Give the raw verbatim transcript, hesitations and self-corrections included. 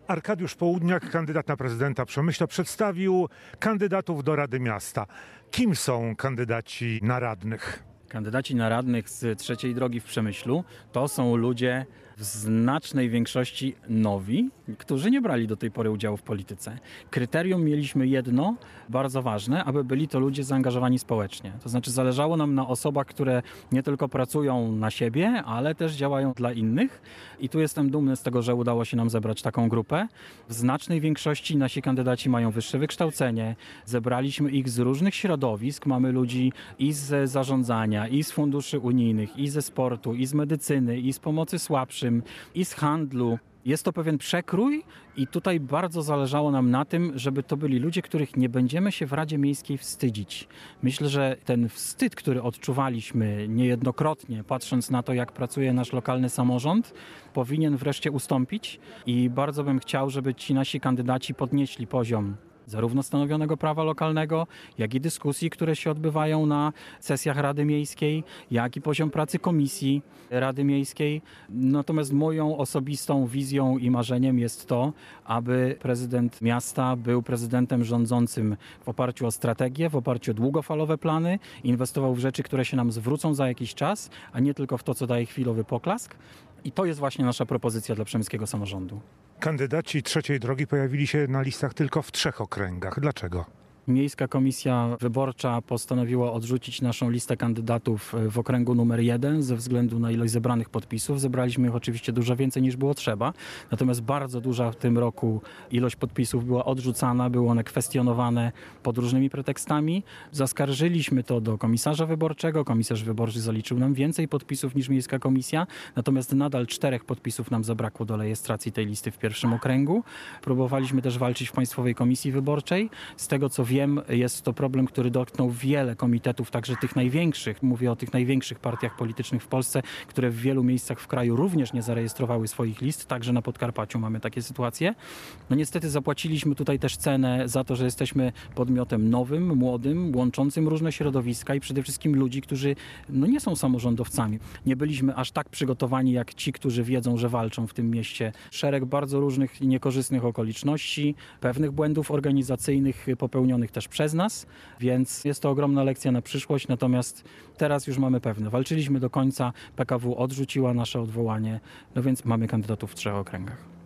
Arkadiusz Południak, kandydat na prezydenta Przemyśla, przedstawił kandydatów do Rady Miasta. Kim są kandydaci na radnych? Kandydaci na radnych z Trzeciej Drogi w Przemyślu to są ludzie w znacznej większości nowi, którzy nie brali do tej pory udziału w polityce. Kryterium mieliśmy jedno, bardzo ważne, aby byli to ludzie zaangażowani społecznie. To znaczy zależało nam na osobach, które nie tylko pracują na siebie, ale też działają dla innych. I tu jestem dumny z tego, że udało się nam zebrać taką grupę. W znacznej większości nasi kandydaci mają wyższe wykształcenie. Zebraliśmy ich z różnych środowisk. Mamy ludzi i z zarządzania, i z funduszy unijnych, i ze sportu, i z medycyny, i z pomocy słabszym, i z handlu. Jest to pewien przekrój i tutaj bardzo zależało nam na tym, żeby to byli ludzie, których nie będziemy się w Radzie Miejskiej wstydzić. Myślę, że ten wstyd, który odczuwaliśmy niejednokrotnie, patrząc na to, jak pracuje nasz lokalny samorząd, powinien wreszcie ustąpić i bardzo bym chciał, żeby ci nasi kandydaci podnieśli poziom zarówno stanowionego prawa lokalnego, jak i dyskusji, które się odbywają na sesjach Rady Miejskiej, jak i poziom pracy Komisji Rady Miejskiej. Natomiast moją osobistą wizją i marzeniem jest to, aby prezydent miasta był prezydentem rządzącym w oparciu o strategię, w oparciu o długofalowe plany, inwestował w rzeczy, które się nam zwrócą za jakiś czas, a nie tylko w to, co daje chwilowy poklask. I to jest właśnie nasza propozycja dla przemyskiego samorządu. Kandydaci Trzeciej Drogi pojawili się na listach tylko w trzech okręgach. Dlaczego? Miejska Komisja Wyborcza postanowiła odrzucić naszą listę kandydatów w okręgu numer jeden ze względu na ilość zebranych podpisów. Zebraliśmy ich oczywiście dużo więcej niż było trzeba, natomiast bardzo duża w tym roku ilość podpisów była odrzucana, były one kwestionowane pod różnymi pretekstami. Zaskarżyliśmy to do komisarza wyborczego. Komisarz wyborczy zaliczył nam więcej podpisów niż Miejska Komisja, natomiast nadal czterech podpisów nam zabrakło do rejestracji tej listy w pierwszym okręgu. Próbowaliśmy też walczyć w Państwowej Komisji Wyborczej. Z tego co wiem, jest to problem, który dotknął wiele komitetów, także tych największych, mówię o tych największych partiach politycznych w Polsce, które w wielu miejscach w kraju również nie zarejestrowały swoich list, także na Podkarpaciu mamy takie sytuacje. No niestety zapłaciliśmy tutaj też cenę za to, że jesteśmy podmiotem nowym, młodym, łączącym różne środowiska i przede wszystkim ludzi, którzy no nie są samorządowcami. Nie byliśmy aż tak przygotowani jak ci, którzy wiedzą, że walczą w tym mieście. Szereg bardzo różnych niekorzystnych okoliczności, pewnych błędów organizacyjnych popełnionych też przez nas, więc jest to ogromna lekcja na przyszłość, natomiast teraz już mamy pewne. Walczyliśmy do końca, P K W odrzuciła nasze odwołanie, no więc mamy kandydatów w trzech okręgach.